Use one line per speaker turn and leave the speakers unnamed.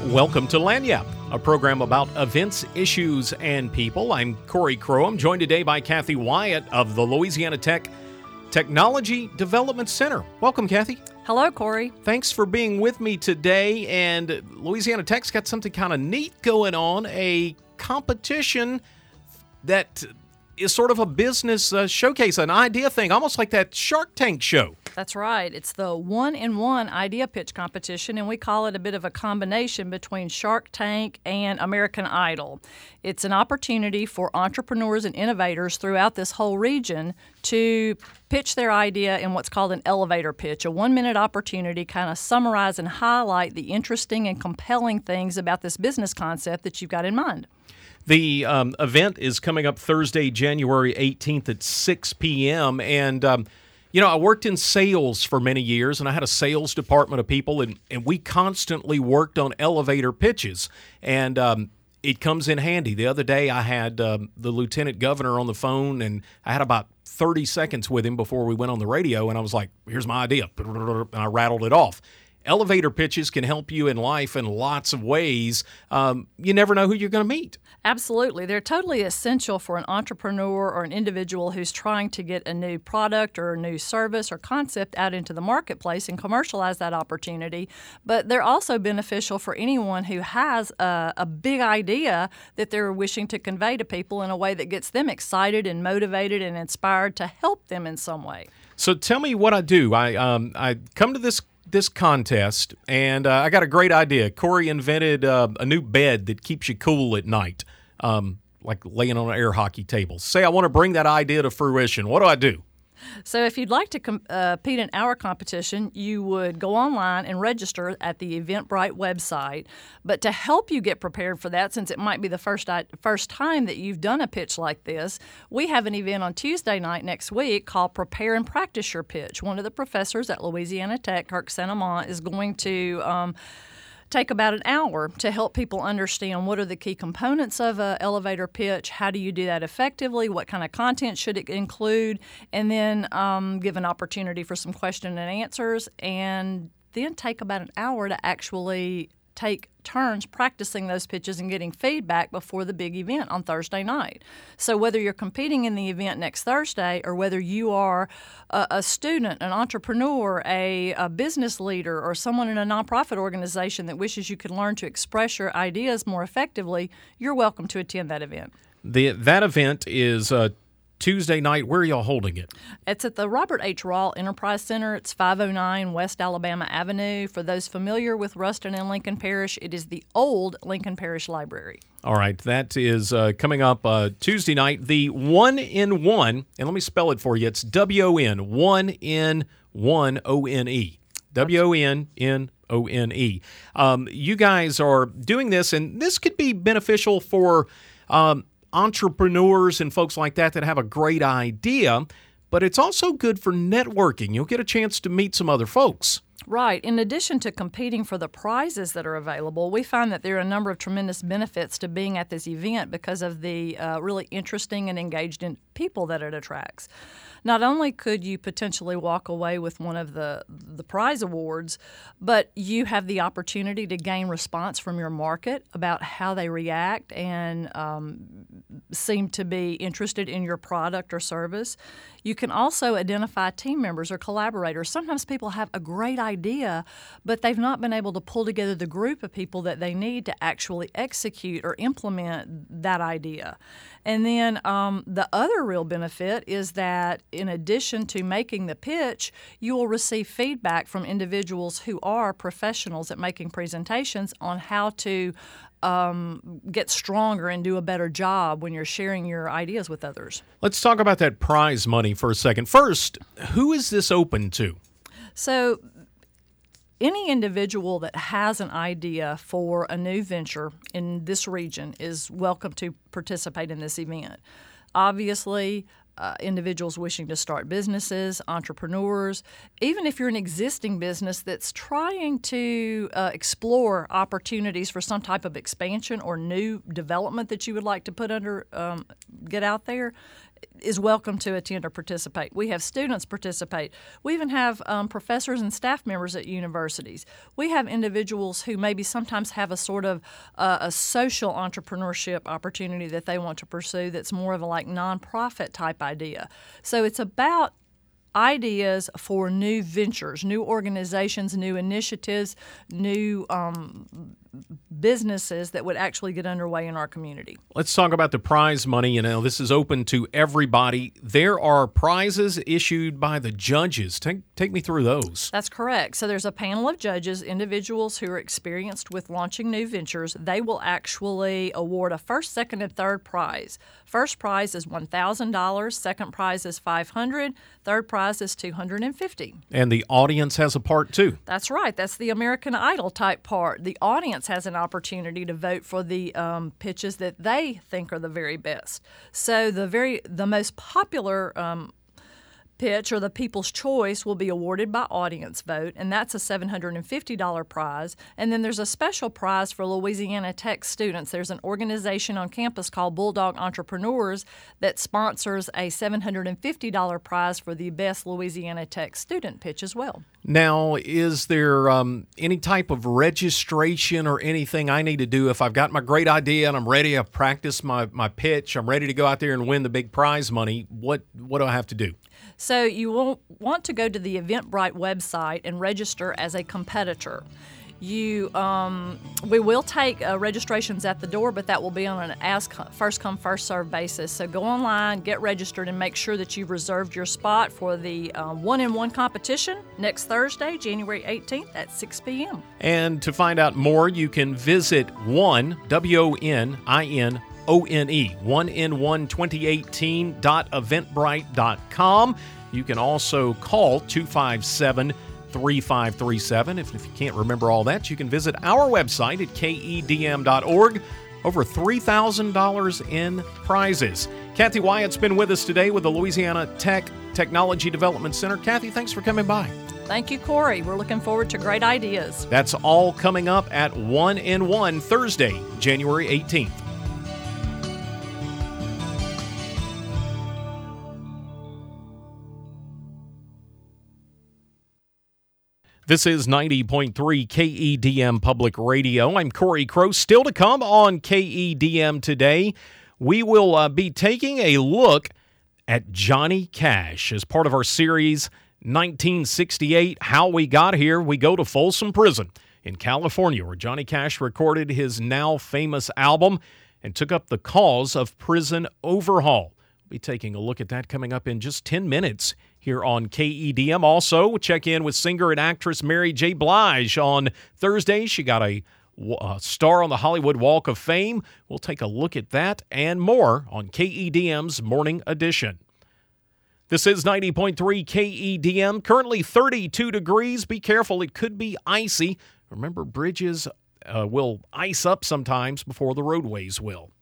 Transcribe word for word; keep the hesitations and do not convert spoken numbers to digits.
Welcome to Lagniappe, a program about events, issues, and people. I'm Corey Crow. I'm joined today by Kathy Wyatt of the Louisiana Tech Technology Development Center. Welcome, Kathy.
Hello, Corey.
Thanks for being with me today. And Louisiana Tech's got something kind of neat going on, a competition that is sort of a business uh, showcase, an idea thing, almost like that Shark Tank show.
That's right. It's the one-in-one idea pitch competition, and we call it a bit of a combination between Shark Tank and American Idol. It's an opportunity for entrepreneurs and innovators throughout this whole region to pitch their idea in what's called an elevator pitch, a one-minute opportunity kind of summarize and highlight the interesting and compelling things about this business concept that you've got in mind.
The um, event is coming up Thursday, January eighteenth at six p.m., and um, you know, I worked in sales for many years, and I had a sales department of people, and, and we constantly worked on elevator pitches, and um, it comes in handy. The other day, I had um, the lieutenant governor on the phone, and I had about thirty seconds with him before we went on the radio, and I was like, here's my idea, and I rattled it off. Elevator pitches can help you in life in lots of ways. Um, you never know who you're going to meet.
Absolutely. They're totally essential for an entrepreneur or an individual who's trying to get a new product or a new service or concept out into the marketplace and commercialize that opportunity. But they're also beneficial for anyone who has a, a big idea that they're wishing to convey to people in a way that gets them excited and motivated and inspired to help them in some way.
So tell me what I do. I um, I come to this this contest, and uh, I got a great idea. Corey invented uh, a new bed that keeps you cool at night, um, like laying on an air hockey table. Say I want to bring that idea to fruition. What do I do?
So if you'd like to com- uh, compete in our competition, you would go online and register at the Eventbrite website. But to help you get prepared for that, since it might be the first I- first time that you've done a pitch like this, we have an event on Tuesday night next week called Prepare and Practice Your Pitch. One of the professors at Louisiana Tech, Kirk Saint-Amant, is going to um, take about an hour to help people understand what are the key components of an elevator pitch, how do you do that effectively, what kind of content should it include, and then um, give an opportunity for some question and answers, and then take about an hour to actually take turns practicing those pitches and getting feedback before the big event on Thursday night. So whether you're competing in the event next Thursday or whether you are a, a student, an entrepreneur, a, a business leader, or someone in a nonprofit organization that wishes you could learn to express your ideas more effectively, you're welcome to attend that event.
The That event is uh, Tuesday night. Where are y'all holding it?
It's at the Robert H. Rawl Enterprise Center. It's five oh nine West Alabama Avenue. For those familiar with Ruston and Lincoln Parish, it is the old Lincoln Parish Library.
All right, that is uh, coming up uh, Tuesday night. The one-in-one, and let me spell it for you. It's W O N, one-in-one, O N E. W O N N O N E. Um, you guys are doing this, and this could be beneficial for um, entrepreneurs and folks like that that have a great idea, but it's also good for networking. You'll get a chance to meet some other folks.
Right. In addition to competing for the prizes that are available, we find that there are a number of tremendous benefits to being at this event because of the uh, really interesting and engaged in people that it attracts. Not only could you potentially walk away with one of the the prize awards, but you have the opportunity to gain response from your market about how they react and um, seem to be interested in your product or service. You can also identify team members or collaborators. Sometimes people have a great idea, but they've not been able to pull together the group of people that they need to actually execute or implement that idea. And then um, the other real benefit is that in addition to making the pitch, you will receive feedback from individuals who are professionals at making presentations on how to um, get stronger and do a better job when you're sharing your ideas with others.
Let's talk about that prize money for a second. First, who is this open to?
So any individual that has an idea for a new venture in this region is welcome to participate in this event. Obviously, uh, individuals wishing to start businesses, entrepreneurs, even if you're an existing business that's trying to uh, explore opportunities for some type of expansion or new development that you would like to put under, um, get out there, is welcome to attend or participate. We have students participate. We even have um, professors and staff members at universities. We have individuals who maybe sometimes have a sort of uh, a social entrepreneurship opportunity that they want to pursue that's more of a like nonprofit type idea. So it's about ideas for new ventures, new organizations, new initiatives, new um, businesses that would actually get underway in our community.
Let's talk about the prize money. You know, this is open to everybody. There are prizes issued by the judges. Take take me through those.
That's correct. So there's a panel of judges, individuals who are experienced with launching new ventures. They will actually award a first, second, and third prize. First prize is one thousand dollars, second prize is five hundred dollars, third prize is two hundred fifty dollars.
And the audience has a part too.
That's right. That's the American Idol type part. The audience has an opportunity to vote for the um, pitches that they think are the very best. So the very the most popular um, pitch or the People's Choice will be awarded by audience vote, and that's a seven hundred fifty dollars prize. And then there's a special prize for Louisiana Tech students. There's an organization on campus called Bulldog Entrepreneurs that sponsors a seven hundred fifty dollars prize for the best Louisiana Tech student pitch as well.
Now, is there um, any type of registration or anything I need to do if I've got my great idea and I'm ready, I've practiced my, my pitch, I'm ready to go out there and win the big prize money? What, what do I have to do?
So you will want to go to the Eventbrite website and register as a competitor. You, um, we will take uh, registrations at the door, but that will be on an as first come first served basis. So go online, get registered, and make sure that you've reserved your spot for the uh, one-in-one competition next Thursday, January eighteenth at six p.m.
And to find out more, you can visit one W O N I N O N E one in one twenty eighteen dot eventbrite dot com. You can also call two five seven, three five three seven. If, if you can't remember all that, you can visit our website at K E D M dot org. Over three thousand dollars in prizes. Kathy Wyatt's been with us today with the Louisiana Tech Technology Development Center. Kathy, thanks for coming by.
Thank you, Corey. We're looking forward to great ideas.
That's all coming up at one in one Thursday, January eighteenth. This is ninety point three K E D M Public Radio. I'm Corey Crow. Still to come on K E D M today, we will uh, be taking a look at Johnny Cash as part of our series nineteen sixty-eight, How We Got Here. We go to Folsom Prison in California, where Johnny Cash recorded his now famous album and took up the cause of prison overhaul. We'll be taking a look at that coming up in just ten minutes here on K E D M. Also, check in with singer and actress Mary J. Blige on Thursday. She got a, a star on the Hollywood Walk of Fame. We'll take a look at that and more on K E D M's Morning Edition. This is ninety point three K E D M. Currently thirty-two degrees. Be careful, it could be icy. Remember, bridges uh, will ice up sometimes before the roadways will.